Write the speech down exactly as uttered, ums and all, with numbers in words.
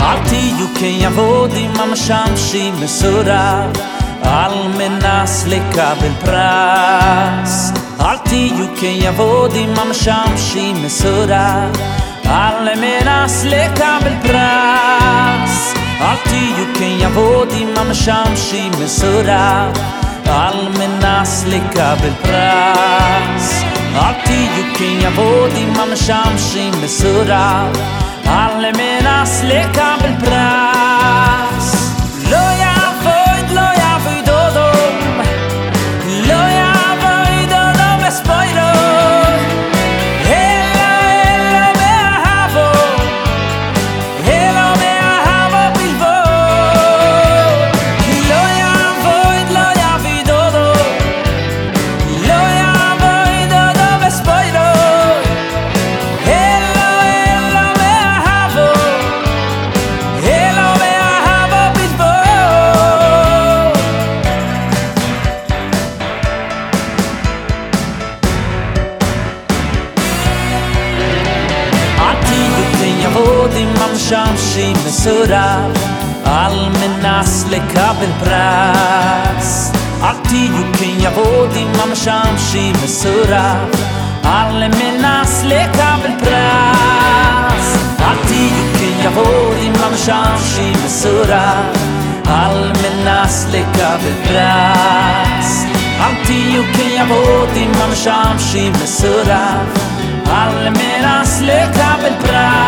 אל תהיו כעבודים המשמשים מסורב על מנס לקבל פרס. אל תהיו כעבודים המשמשים מסורב על מנס לקבל פרס. אל תהיו כעבודים המשמשים מסורב על מנס לקבל פרס. אל תהיו כעבודים המשמשים מסורב על מנס לקבל פרס. לא יעבוד, לא יעבוד אודום, לא יעבוד אודום בספוילו, אלא אלא מאהבו, אלא מאהבו בלבוד. לא יעבוד, לא יעבוד אודום, לא יעבוד אודום בספוילו, עבודים המשמשים מסורב על מנס לקבל פרס. אל תהיו כעבודים המשמשים מסורב על מנס לקבל פרס. אל תהיו כעבודים המשמשים מסורב על מנס לקבל פרס. אל תהיו כעבודים המשמשים מסורב על מנס לקבל פרס.